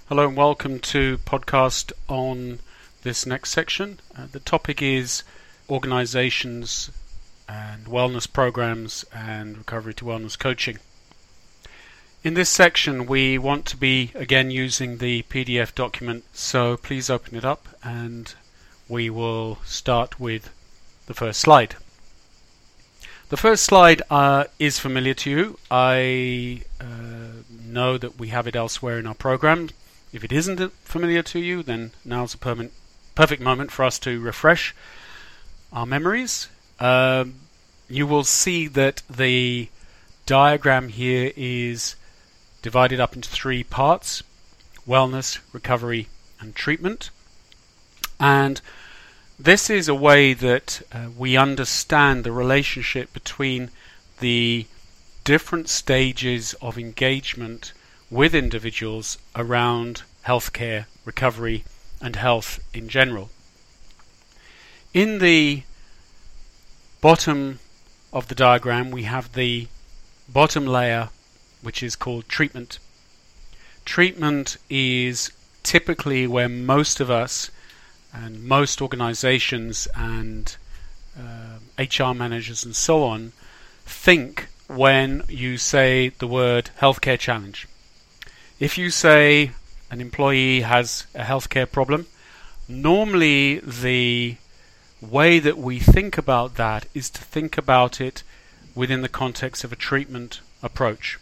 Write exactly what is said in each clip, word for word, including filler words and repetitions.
Hello and welcome to podcast on this next section. Uh, the topic is organizations and wellness programs and recovery to wellness coaching. In this section we want to be again using the P D F document, so please open it up and we will start with the first slide. The first slide uh, is familiar to you. I uh, know that we have it elsewhere in our program. If it isn't familiar to you, then now's a permanent, perfect moment for us to refresh our memories. Um, you will see that the diagram here is divided up into three parts: wellness, recovery, and treatment. And this is a way that uh, we understand the relationship between the different stages of engagement with individuals around healthcare, recovery, and health in general. In the bottom of the diagram, we have the bottom layer, which is called treatment. Treatment is typically where most of us and most organizations and uh, H R managers and so on think when you say the word healthcare challenge. If you say an employee has a healthcare problem, normally the way that we think about that is to think about it within the context of a treatment approach.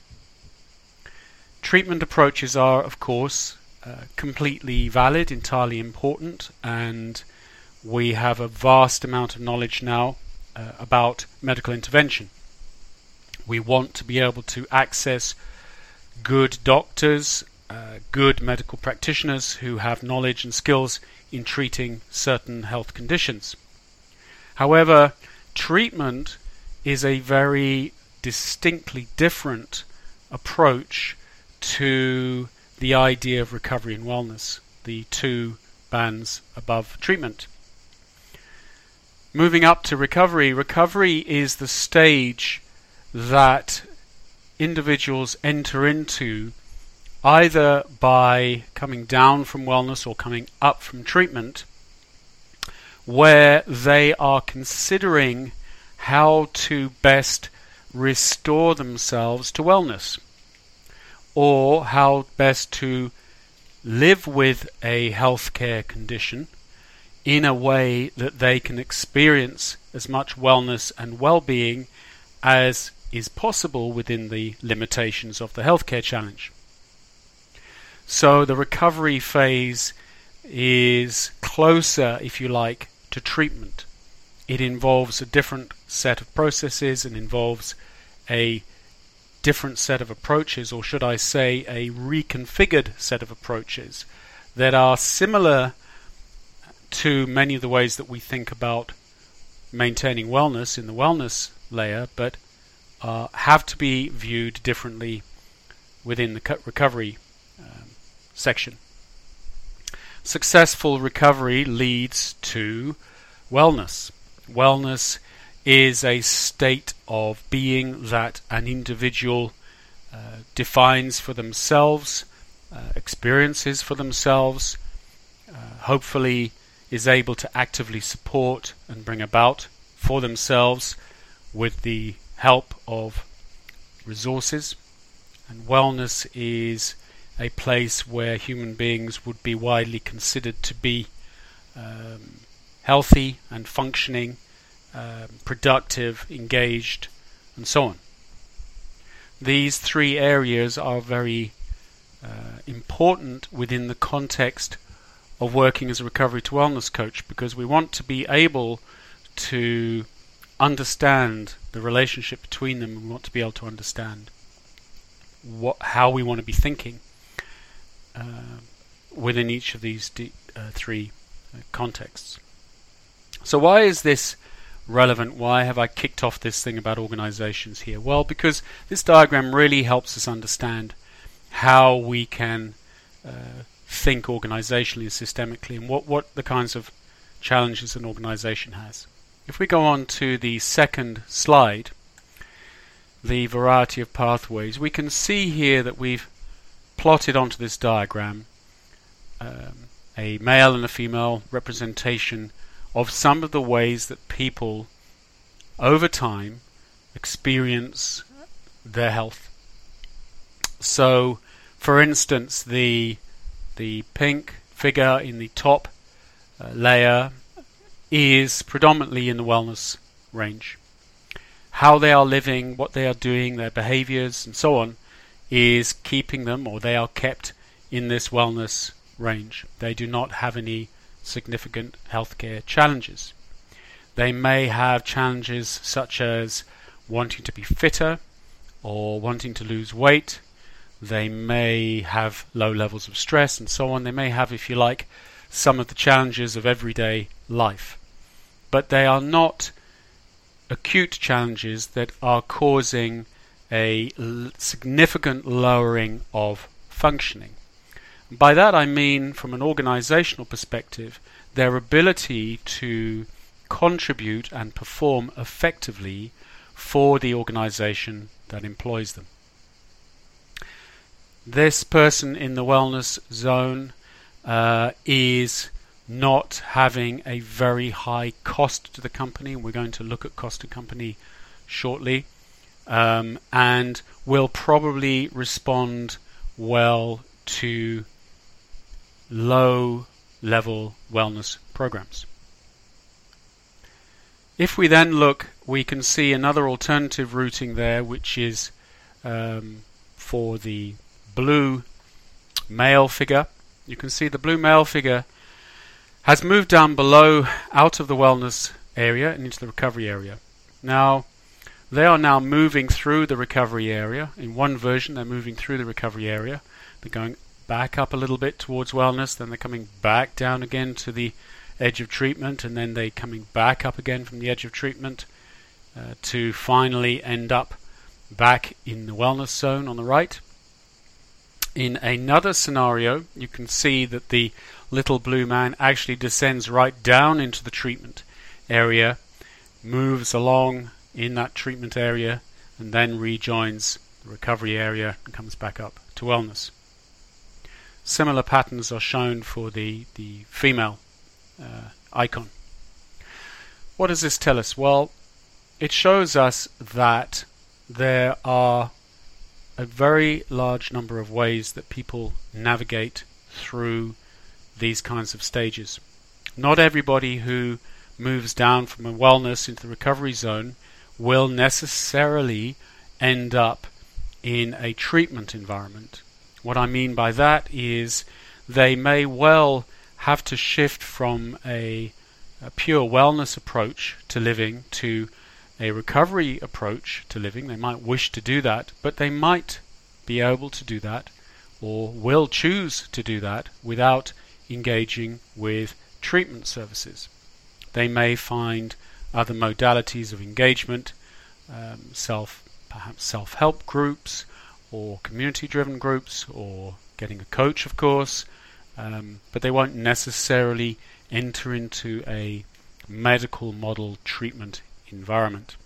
Treatment approaches are, of course, uh, completely valid, entirely important, and we have a vast amount of knowledge now uh, about medical intervention. We want to be able to access good doctors, uh, good medical practitioners who have knowledge and skills in treating certain health conditions. However, treatment is a very distinctly different approach to the idea of recovery and wellness, the two bands above treatment. Moving up to recovery, recovery is the stage that individuals enter into either by coming down from wellness or coming up from treatment, where they are considering how to best restore themselves to wellness, or how best to live with a healthcare condition in a way that they can experience as much wellness and well-being as is possible within the limitations of the healthcare challenge. So the recovery phase is closer, if you like, to treatment. It involves a different set of processes and involves a different set of approaches, or should I say a reconfigured set of approaches that are similar to many of the ways that we think about maintaining wellness in the wellness layer, but Uh, have to be viewed differently within the recovery um, section. Successful recovery leads to wellness. Wellness is a state of being that an individual uh, defines for themselves, uh, experiences for themselves, uh, hopefully is able to actively support and bring about for themselves with the help of resources. And wellness is a place where human beings would be widely considered to be um, healthy and functioning, uh, productive, engaged, and so on. These three areas are very uh, important within the context of working as a recovery to wellness coach, because we want to be able to understand the relationship between them. We want to be able to understand what, how we want to be thinking uh, within each of these d- uh, three uh, contexts. So why is this relevant? Why have I kicked off this thing about organizations here? Well, because this diagram really helps us understand how we can uh, think organizationally and systemically, and what, what the kinds of challenges an organization has. If we go on to the second slide, the variety of pathways, we can see here that we've plotted onto this diagram um, a male and a female representation of some of the ways that people over time experience their health. So, for instance, the the pink figure in the top uh, layer is predominantly in the wellness range. How they are living, what they are doing, their behaviors and so on is keeping them, or they are kept in this wellness range. They do not have any significant healthcare challenges. They may have challenges such as wanting to be fitter or wanting to lose weight. They may have low levels of stress and so on. They may have, if you like, some of the challenges of everyday life. But they are not acute challenges that are causing a l- significant lowering of functioning. By that I mean, from an organizational perspective, their ability to contribute and perform effectively for the organization that employs them. This person in the wellness zone uh, is not having a very high cost to the company. We're going to look at cost to company shortly, um, and will probably respond well to low level wellness programs. If we then look, we can see another alternative routing there, which is um, for the blue male figure. You can see the blue male figure has moved down below, out of the wellness area and into the recovery area. Now, they are now moving through the recovery area. In one version, they're moving through the recovery area. They're going back up a little bit towards wellness, then they're coming back down again to the edge of treatment, and then they're coming back up again from the edge of treatment uh, to finally end up back in the wellness zone on the right. In another scenario, you can see that the little blue man actually descends right down into the treatment area, moves along in that treatment area, and then rejoins the recovery area and comes back up to wellness. Similar patterns are shown for the, the female uh, icon. What does this tell us? Well, it shows us that there are a very large number of ways that people navigate through these kinds of stages. Not everybody who moves down from a wellness into the recovery zone will necessarily end up in a treatment environment. What I mean by that is they may well have to shift from a, a pure wellness approach to living to a recovery approach to living. They might wish to do that, but they might be able to do that, or will choose to do that, without engaging with treatment services. They may find other modalities of engagement, um, self, perhaps self-help groups, or community-driven groups, or getting a coach, of course, um, but they won't necessarily enter into a medical model treatment environment.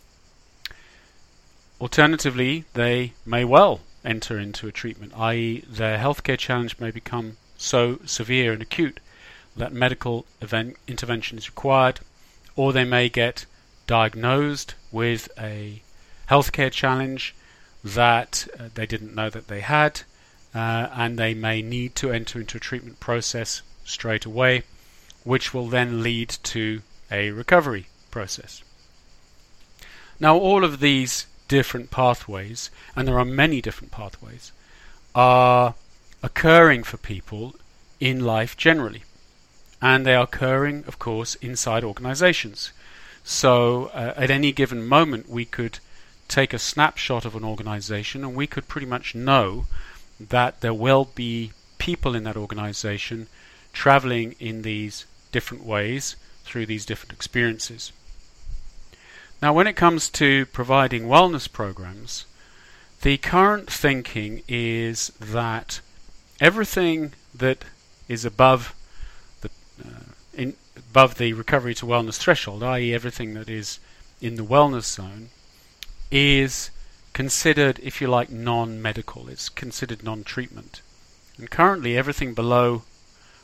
Alternatively, they may well enter into a treatment, that is their healthcare challenge may become so severe and acute that medical event intervention is required, or they may get diagnosed with a healthcare challenge that uh, they didn't know that they had, uh, and they may need to enter into a treatment process straight away, which will then lead to a recovery process. Now, all of these different pathways, and there are many different pathways, are occurring for people in life generally, and they are occurring, of course, inside organizations. So uh, at any given moment we could take a snapshot of an organization and we could pretty much know that there will be people in that organization traveling in these different ways through these different experiences. Now, when it comes to providing wellness programs, the current thinking is that everything that is above the uh, in, above the recovery to wellness threshold, that is everything that is in the wellness zone, is considered, if you like, non-medical. It's considered non-treatment. And currently everything below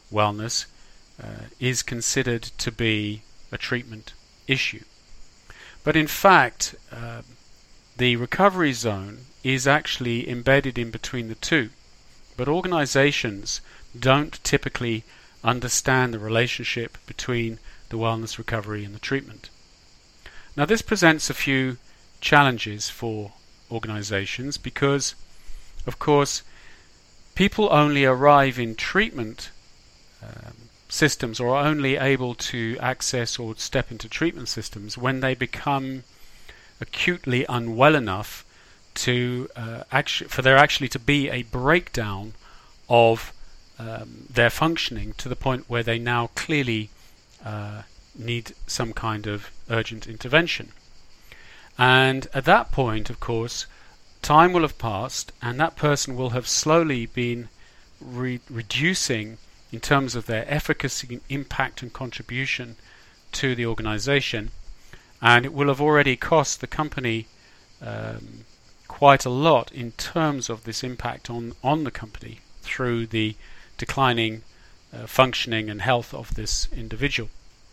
wellness uh, is considered to be a treatment issue. But in fact, uh, the recovery zone is actually embedded in between the two. But organizations don't typically understand the relationship between the wellness recovery and the treatment. Now, this presents a few challenges for organizations because, of course, people only arrive in treatment um, systems or are only able to access or step into treatment systems when they become acutely unwell enough to uh, actually, for there actually to be a breakdown of um, their functioning to the point where they now clearly uh, need some kind of urgent intervention. And at that point, of course, time will have passed and that person will have slowly been re- reducing in terms of their efficacy, impact and contribution to the organization, and it will have already cost the company um, quite a lot in terms of this impact on, on the company through the declining uh, functioning and health of this individual.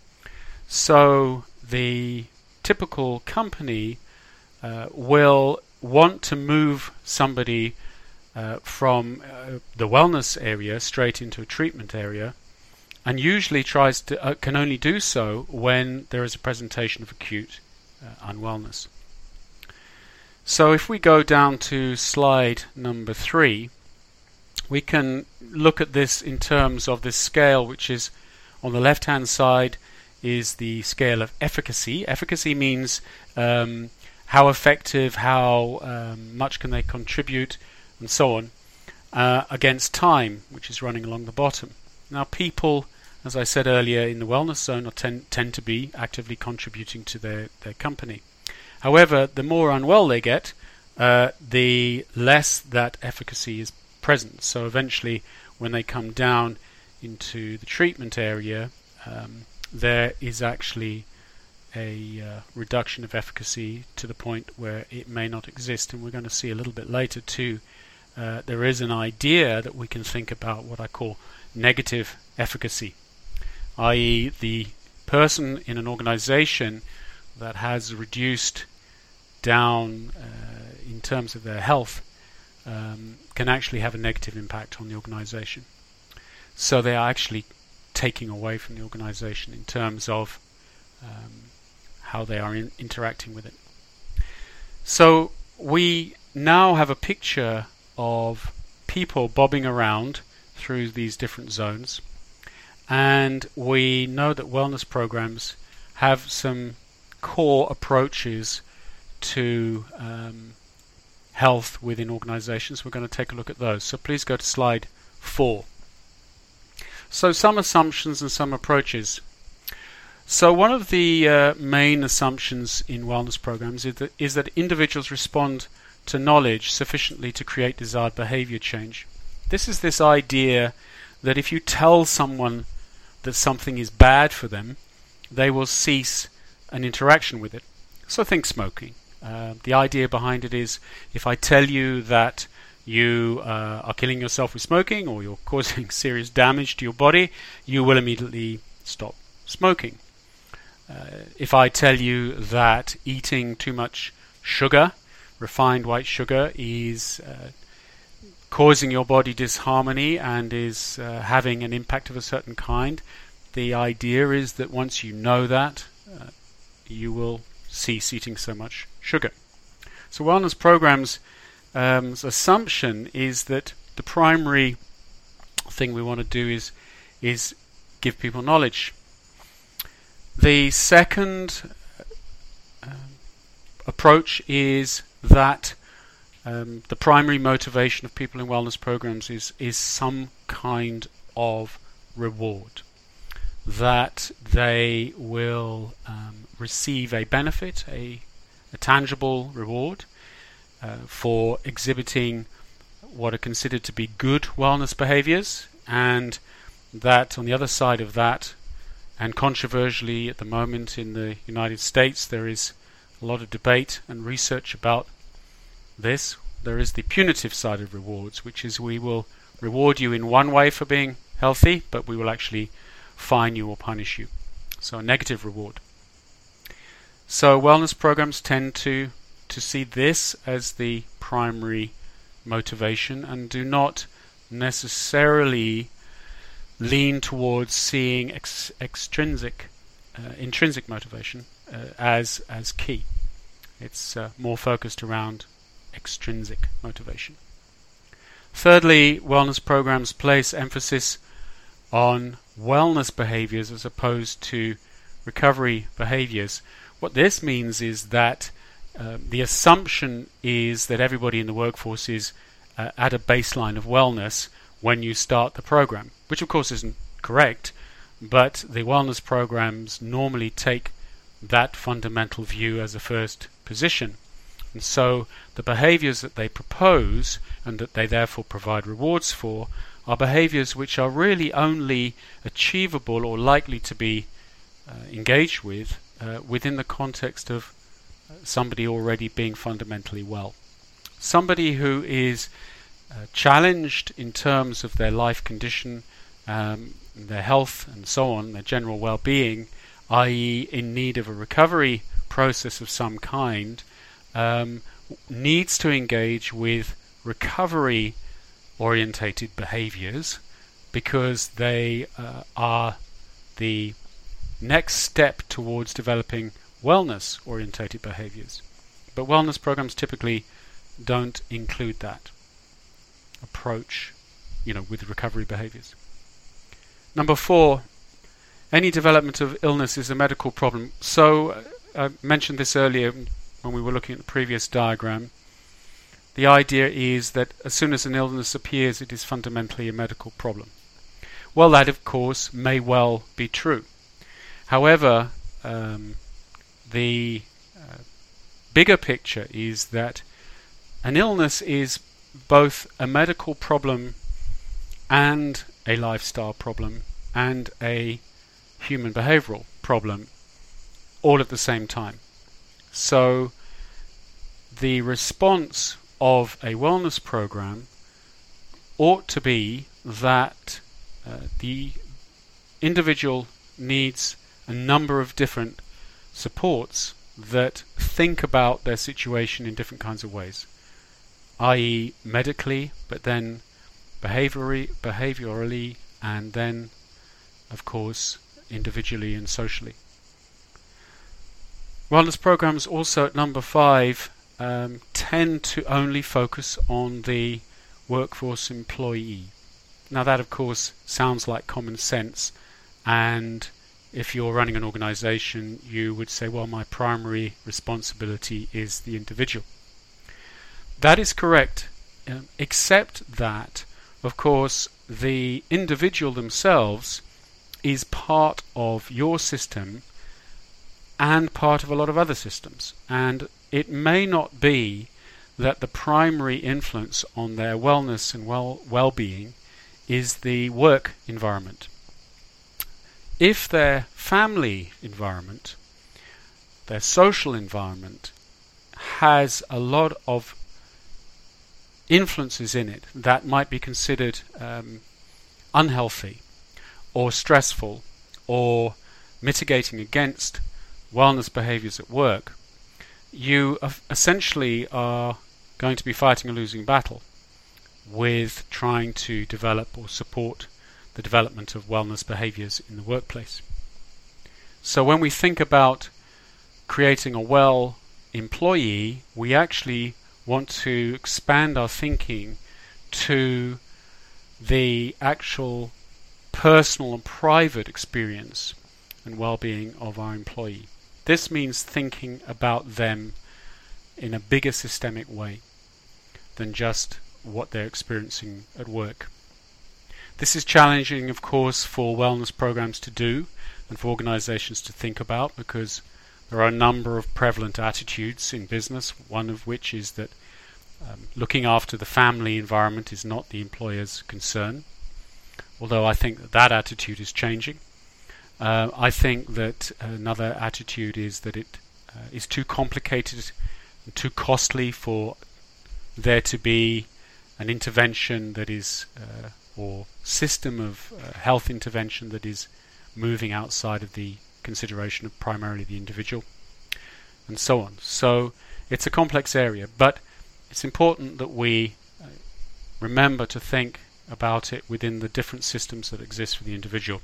So the typical company uh, will want to move somebody uh, from uh, the wellness area straight into a treatment area, and usually tries to uh, can only do so when there is a presentation of acute uh, unwellness. So if we go down to slide number three, we can look at this in terms of this scale, which is on the left hand side is the scale of efficacy. Efficacy means um, how effective, how um, much can they contribute, and so on, uh, against time, which is running along the bottom. Now people, as I said earlier, in the wellness zone are tend, tend to be actively contributing to their, their company. However, the more unwell they get, uh, the less that efficacy is present. So eventually, when they come down into the treatment area, um, there is actually a uh, reduction of efficacy to the point where it may not exist. And we're going to see a little bit later too, uh, there is an idea that we can think about what I call negative efficacy, that is the person in an organization that has reduced down uh, in terms of their health um, can actually have a negative impact on the organization. So they are actually taking away from the organization in terms of um, how they are in interacting with it. So we now have a picture of people bobbing around through these different zones, and we know that wellness programs have some core approaches to um, health within organizations. We're going to take a look at those. So please go to slide four. So some assumptions and some approaches. So one of the uh, main assumptions in wellness programs is that, is that individuals respond to knowledge sufficiently to create desired behavior change. This is this idea that if you tell someone that something is bad for them, they will cease an interaction with it. So think smoking. Uh, the idea behind it is, if I tell you that you uh, are killing yourself with smoking or you're causing serious damage to your body, you will immediately stop smoking. Uh, if I tell you that eating too much sugar, refined white sugar, is uh, causing your body disharmony and is uh, having an impact of a certain kind, the idea is that once you know that, uh, you will cease eating so much sugar. So wellness programs' um, assumption is that the primary thing we want to do is is give people knowledge. The second uh, approach is that um, the primary motivation of people in wellness programs is is some kind of reward, that they will um, receive a benefit, a, a tangible reward uh, for exhibiting what are considered to be good wellness behaviors, and that on the other side of that, and controversially at the moment in the United States, there is a lot of debate and research about this. There is the punitive side of rewards, which is we will reward you in one way for being healthy, but we will actually fine you or punish you. So a negative reward. So wellness programs tend to to see this as the primary motivation and do not necessarily lean towards seeing ex- extrinsic, uh, intrinsic motivation uh, as as key. It's uh, more focused around extrinsic motivation. Thirdly, wellness programs place emphasis on wellness behaviors as opposed to recovery behaviors. What this means is that uh, the assumption is that everybody in the workforce is uh, at a baseline of wellness when you start the program, which of course isn't correct, but the wellness programs normally take that fundamental view as a first position. And so the behaviors that they propose and that they therefore provide rewards for are behaviors which are really only achievable or likely to be uh, engaged with uh, within the context of somebody already being fundamentally well. Somebody who is uh, challenged in terms of their life condition, um, their health and so on, their general well-being, that is in need of a recovery process of some kind, um, needs to engage with recovery orientated behaviors because they uh, are the next step towards developing wellness orientated behaviors. But wellness programs typically don't include that approach, you know, with recovery behaviors. Number four, any development of illness is a medical problem. So uh, I mentioned this earlier when we were looking at the previous diagram. The idea is that as soon as an illness appears, it is fundamentally a medical problem. Well, that of course may well be true. However, um, the uh, bigger picture is that an illness is both a medical problem and a lifestyle problem and a human behavioral problem all at the same time. So the response of a wellness program ought to be that uh, the individual needs a number of different supports that think about their situation in different kinds of ways, that is medically, but then behaviorally, behaviorally, and then, of course, individually and socially. Wellness programs also at number five um, tend to only focus on the workforce employee. Now that of course sounds like common sense, and if you're running an organization you would say, well, my primary responsibility is the individual. That is correct, um, except that of course the individual themselves is part of your system and part of a lot of other systems, and it may not be that the primary influence on their wellness and well well-being is the work environment. If their family environment, their social environment, has a lot of influences in it that might be considered um, unhealthy or stressful or mitigating against wellness behaviors at work, you essentially are going to be fighting a losing battle with trying to develop or support the development of wellness behaviors in the workplace. So when we think about creating a well employee, we actually want to expand our thinking to the actual personal and private experience and well-being of our employee. This means thinking about them in a bigger systemic way than just what they're experiencing at work. This is challenging, of course, for wellness programs to do and for organizations to think about, because there are a number of prevalent attitudes in business, one of which is that um, looking after the family environment is not the employer's concern, although I think that that attitude is changing. Uh, I think that another attitude is that it uh, is too complicated and too costly for there to be an intervention that is uh, or system of uh, health intervention that is moving outside of the consideration of primarily the individual, and so on. So it's a complex area, but it's important that we uh, remember to think about it within the different systems that exist for the individual.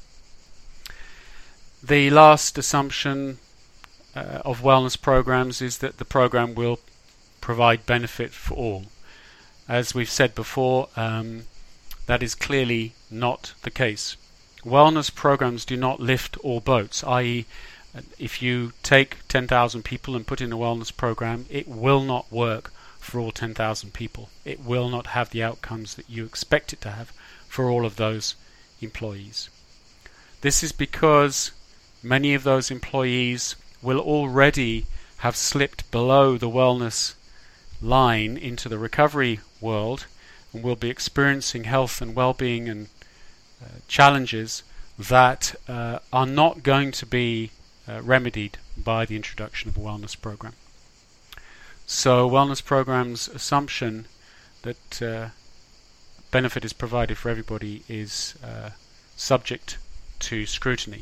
The last assumption uh, of wellness programs is that the program will provide benefit for all. As we've said before, um, that is clearly not the case. Wellness programs do not lift all boats, that is, if you take ten thousand people and put in a wellness program, it will not work for all ten thousand people. It will not have the outcomes that you expect it to have for all of those employees. This is because many of those employees will already have slipped below the wellness line into the recovery world and will be experiencing health and well-being and uh, challenges that uh, are not going to be uh, remedied by the introduction of a wellness program. So wellness programs' assumption that uh, benefit is provided for everybody is uh, subject to scrutiny.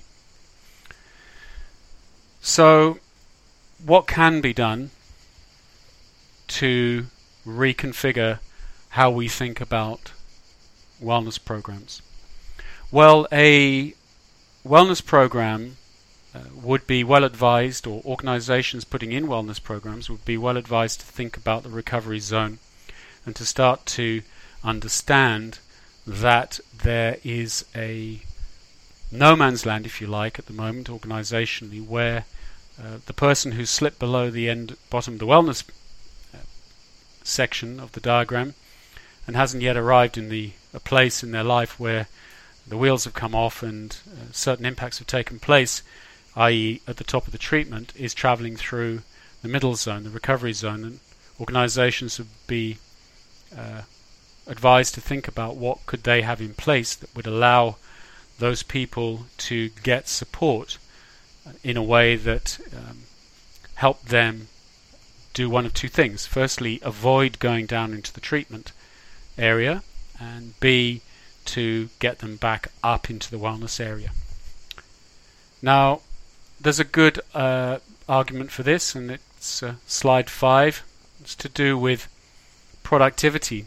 So what can be done to reconfigure how we think about wellness programs? Well, a wellness program uh, would be well advised, or organizations putting in wellness programs would be well advised to think about the recovery zone and to start to understand that there is a no man's land, if you like, at the moment organizationally, where uh, the person who's slipped below the end bottom of the wellness uh, section of the diagram and hasn't yet arrived in the a place in their life where the wheels have come off and uh, certain impacts have taken place, that is at the top of the treatment, is traveling through the middle zone, the recovery zone, and organizations would be uh, advised to think about what could they have in place that would allow those people to get support in a way that um, helped them do one of two things. Firstly, avoid going down into the treatment area, and B, to get them back up into the wellness area. Now, there's a good uh, argument for this, and it's uh, slide five. It's to do with productivity.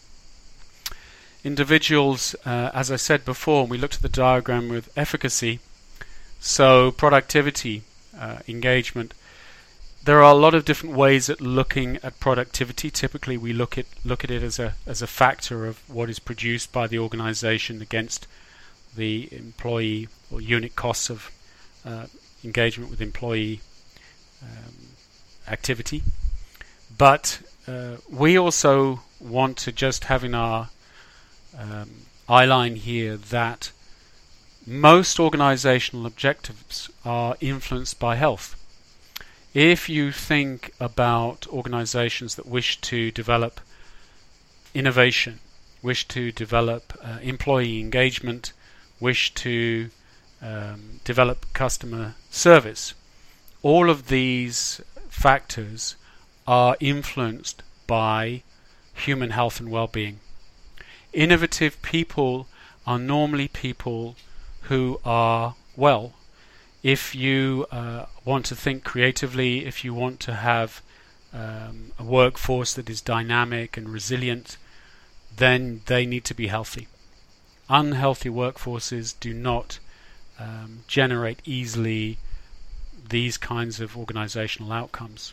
Individuals, uh, as I said before, we looked at the diagram with efficacy, so productivity, uh, engagement. There are a lot of different ways at looking at productivity. Typically, we look at look at it as a as a factor of what is produced by the organization against the employee or unit costs of uh, engagement with employee um, activity. But uh, we also want to just have in our um, eye line here that most organizational objectives are influenced by health. If you think about organizations that wish to develop innovation, wish to develop uh, employee engagement, wish to um, develop customer service, all of these factors are influenced by human health and well-being. Innovative people are normally people who are well. If you uh, want to think creatively, if you want to have um, a workforce that is dynamic and resilient, then they need to be healthy. Unhealthy workforces do not um, generate easily these kinds of organizational outcomes.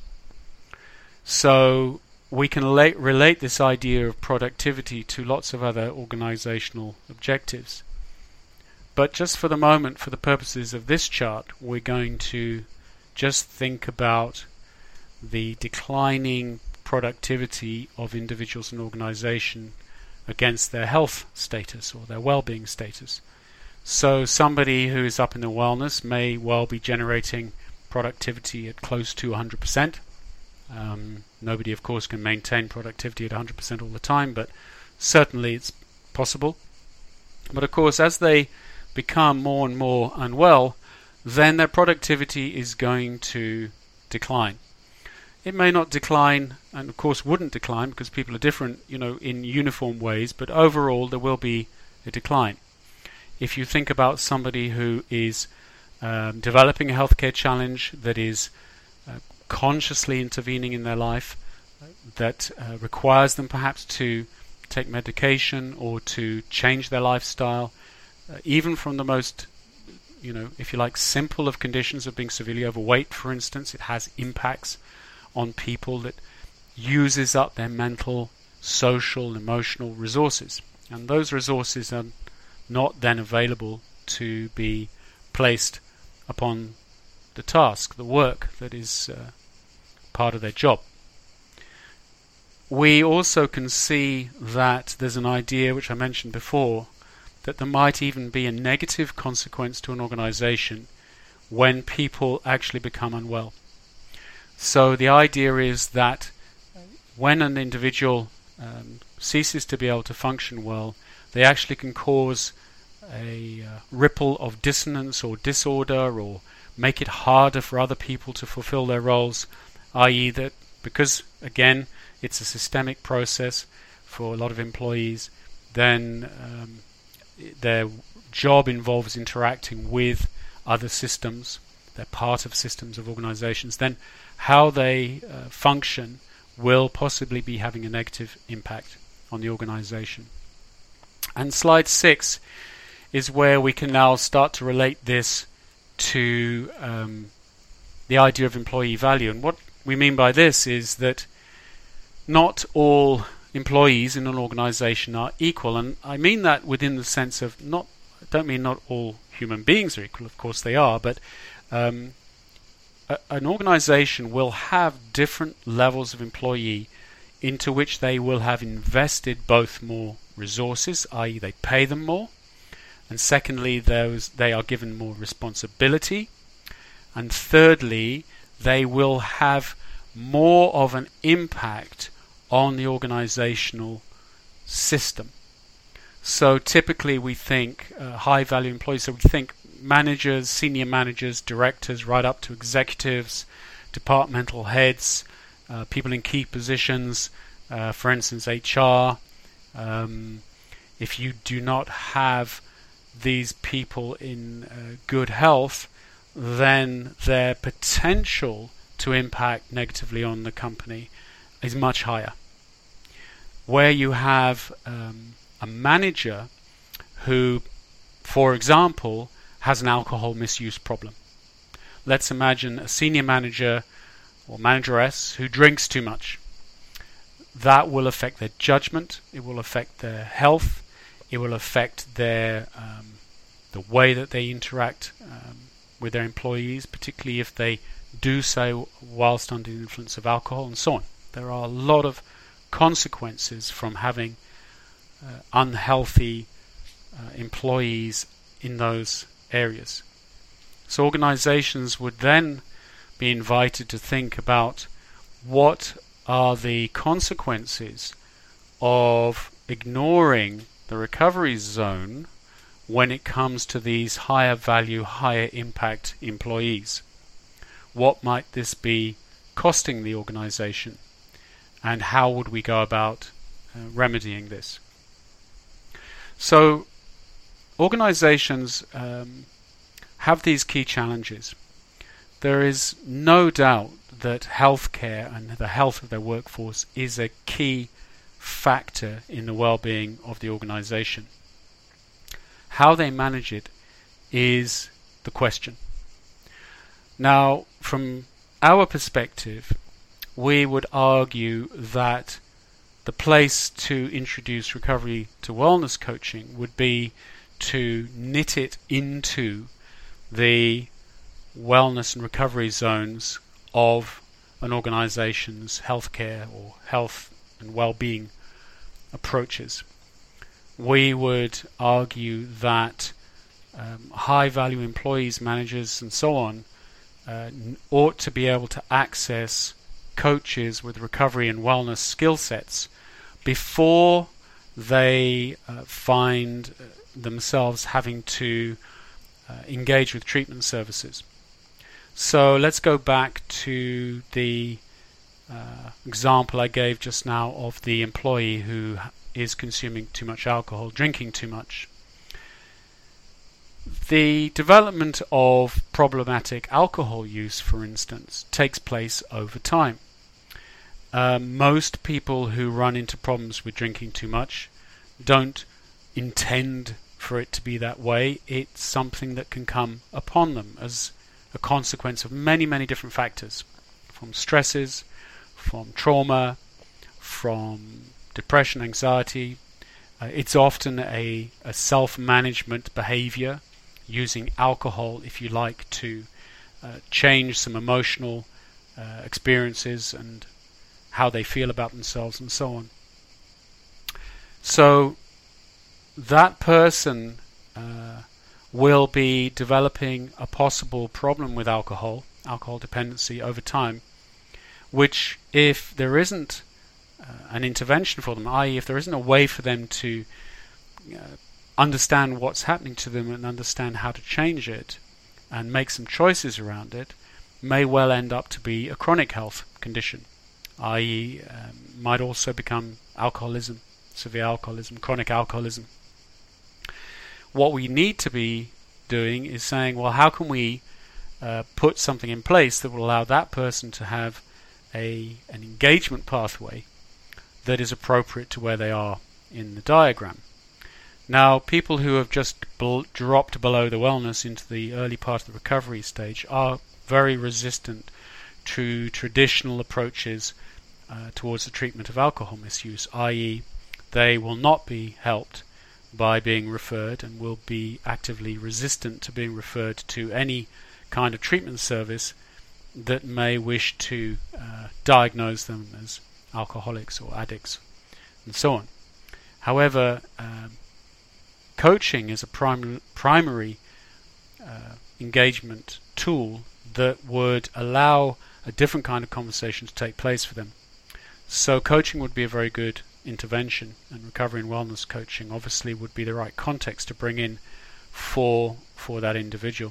So we can relate, relate this idea of productivity to lots of other organizational objectives. But just for the moment, for the purposes of this chart, we're going to just think about the declining productivity of individuals and organization against their health status or their well-being status. So somebody who is up in the wellness may well be generating productivity at close to one hundred percent. Um, nobody, of course, can maintain productivity at one hundred percent all the time, but certainly it's possible. But of course, as they become more and more unwell, then their productivity is going to decline. it may not decline, and of course wouldn't decline because people are different, you know, in uniform ways, but overall there will be a decline. If you think about somebody who is um, developing a healthcare challenge that is uh, consciously intervening in their life, uh, that uh, requires them perhaps to take medication or to change their lifestyle, uh, even from the most, you know, if you like, simple of conditions of being severely overweight, for instance, it has impacts on people that uses up their mental, social, emotional resources. And those resources are not then available to be placed upon the task, the work that is uh, part of their job. We also can see that there's an idea, which I mentioned before, that there might even be a negative consequence to an organization when people actually become unwell. So the idea is that when an individual um, ceases to be able to function well, they actually can cause a uh, ripple of dissonance or disorder, or make it harder for other people to fulfill their roles, that is that because, again, it's a systemic process for a lot of employees, then um, their job involves interacting with other systems, they're part of systems of organizations, then how they uh, function will possibly be having a negative impact on the organization. And slide six is where we can now start to relate this to um, the idea of employee value. And what we mean by this is that not all employees in an organization are equal, and I mean that within the sense of not, I don't mean not all human beings are equal, of course they are, but um, a, an organization will have different levels of employee into which they will have invested both more resources, that is they pay them more, and secondly those they are given more responsibility, and thirdly they will have more of an impact on the organizational system. So typically we think uh, high value employees, so we think managers, senior managers, directors, right up to executives, departmental heads, uh, people in key positions, uh, for instance H R. Um, if you do not have these people in uh, good health, then their potential to impact negatively on the company is much higher. Where you have um, a manager who, for example, has an alcohol misuse problem. Let's imagine a senior manager or manageress who drinks too much. That will affect their judgment, it will affect their health, it will affect their um, the way that they interact um, with their employees, particularly if they do so whilst under the influence of alcohol, and so on. There are a lot of consequences from having uh, unhealthy uh, employees in those areas. So organizations would then be invited to think about what are the consequences of ignoring the recovery zone when it comes to these higher value, higher impact employees. What might this be costing the organization, and how would we go about uh, remedying this? So organizations um, have these key challenges. There is no doubt that healthcare and the health of their workforce is a key factor in the well-being of the organization. How they manage it is the question. Now, from our perspective, we would argue that the place to introduce recovery to wellness coaching would be to knit it into the wellness and recovery zones of an organization's healthcare or health and well-being approaches. We would argue that um, high-value employees, managers, and so on uh, ought to be able to access coaches with recovery and wellness skill sets before they uh, find themselves having to uh, engage with treatment services. So let's go back to the uh, example I gave just now of the employee who is consuming too much alcohol, drinking too much. The development of problematic alcohol use, for instance, takes place over time. Uh, most people who run into problems with drinking too much don't intend for it to be that way. It's something that can come upon them as a consequence of many, many different factors, from stresses, from trauma, from depression, anxiety. Uh, it's often a, a self-management behavior, using alcohol, if you like, to uh, change some emotional uh, experiences and how they feel about themselves and so on. So that person uh, will be developing a possible problem with alcohol, alcohol dependency over time, which if there isn't uh, an intervention for them, that is if there isn't a way for them to uh, understand what's happening to them and understand how to change it and make some choices around it, may well end up to be a chronic health condition, that is um, might also become alcoholism, severe alcoholism, chronic alcoholism. What we need to be doing is saying, well, how can we uh, put something in place that will allow that person to have a an engagement pathway that is appropriate to where they are in the diagram. Now, people who have just bl- dropped below the wellness into the early part of the recovery stage are very resistant to traditional approaches uh, towards the treatment of alcohol misuse, that is they will not be helped by being referred and will be actively resistant to being referred to any kind of treatment service that may wish to uh, diagnose them as alcoholics or addicts and so on. However, um, coaching is a prim- primary uh, engagement tool that would allow a different kind of conversation to take place for them. So coaching would be a very good intervention, and recovery and wellness coaching obviously would be the right context to bring in for for that individual.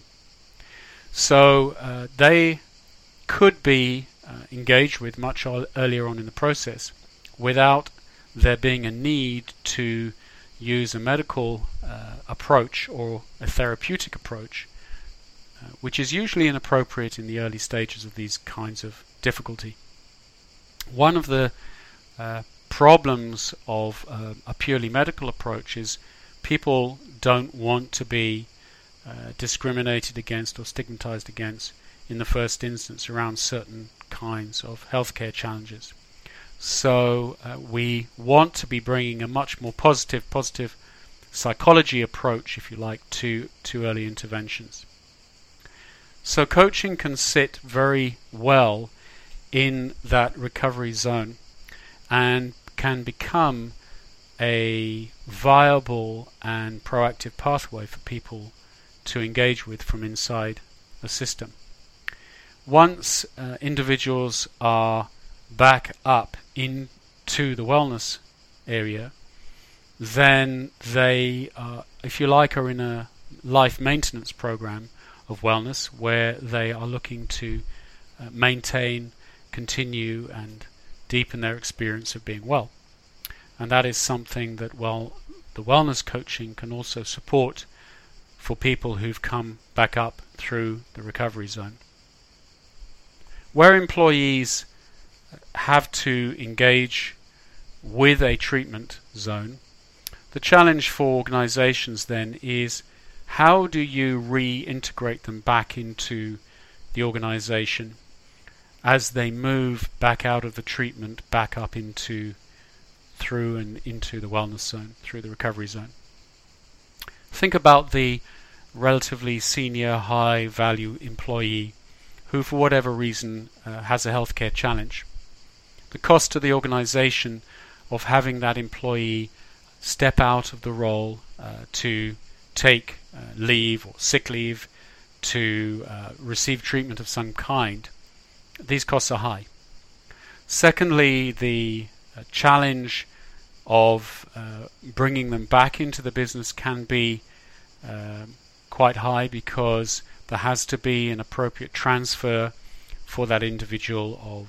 So uh, they could be uh, engaged with much earlier on in the process without there being a need to use a medical uh, approach or a therapeutic approach, uh, which is usually inappropriate in the early stages of these kinds of difficulty. One of the uh, problems of uh, a purely medical approach is people don't want to be uh, discriminated against or stigmatized against in the first instance around certain kinds of healthcare challenges. So uh, we want to be bringing a much more positive, positive psychology approach, if you like, to, to early interventions. So coaching can sit very well in that recovery zone and can become a viable and proactive pathway for people to engage with from inside the system. Once uh, individuals are back up into the wellness area, then they, uh, if you like, are in a life maintenance program of wellness where they are looking to uh, maintain, continue and deepen their experience of being well. And that is something that, well, the wellness coaching can also support for people who've come back up through the recovery zone. Where employees have to engage with a treatment zone, the challenge for organizations then is how do you reintegrate them back into the organization as they move back out of the treatment, back up into, through and into the wellness zone, through the recovery zone. Think about the relatively senior, high-value employee who, for whatever reason, uh, has a healthcare challenge. The cost to the organization of having that employee step out of the role uh, to take uh, leave or sick leave, to uh, receive treatment of some kind, these costs are high. Secondly, the uh, challenge of uh, bringing them back into the business can be uh, quite high because there has to be an appropriate transfer for that individual of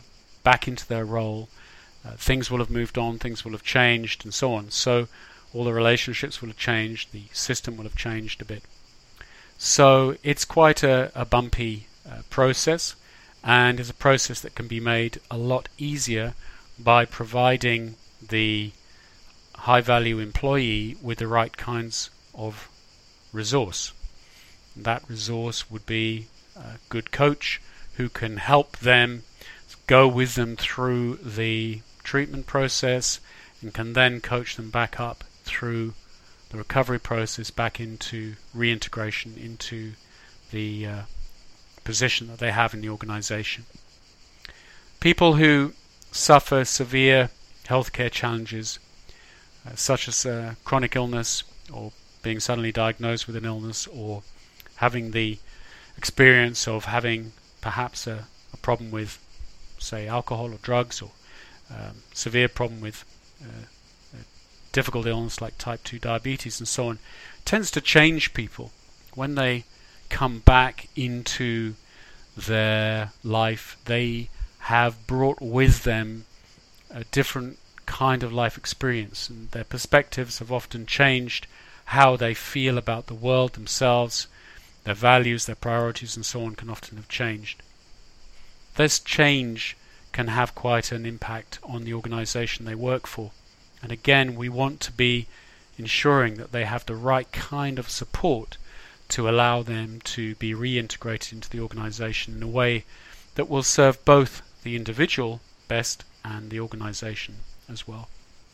back into their role. Uh, things will have moved on, things will have changed, and so on. So all the relationships will have changed, the system will have changed a bit. So it's quite a, a bumpy uh, process, and is a process that can be made a lot easier by providing the high-value employee with the right kinds of resource. That resource would be a good coach who can help them, go with them through the treatment process, and can then coach them back up through the recovery process back into reintegration into the uh, position that they have in the organization. People who suffer severe healthcare challenges, uh, such as uh, chronic illness, or being suddenly diagnosed with an illness, or having the experience of having perhaps a, a problem with, say, alcohol or drugs, or um, severe problem with uh, difficult illness like type two diabetes and so on, tends to change people when they come back into their life. They have brought with them a different kind of life experience, and their perspectives have often changed how they feel about the world themselves. Their values, their priorities and so on can often have changed. This change can have quite an impact on the organization they work for. And again, we want to be ensuring that they have the right kind of support to allow them to be reintegrated into the organization in a way that will serve both the individual best and the organization as well.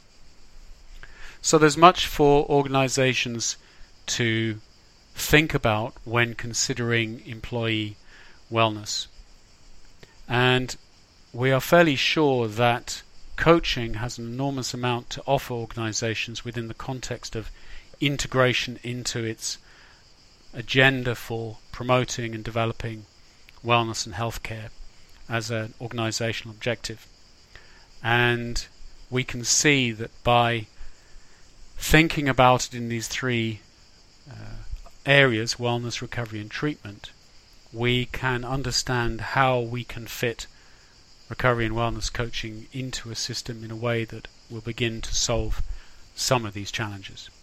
So there's much for organizations to think about when considering employee wellness. And we are fairly sure that coaching has an enormous amount to offer organizations within the context of integration into its agenda for promoting and developing wellness and healthcare as an organizational objective. And we can see that by thinking about it in these three uh, areas, wellness, recovery and treatment, we can understand how we can fit recovery and wellness coaching into a system in a way that will begin to solve some of these challenges.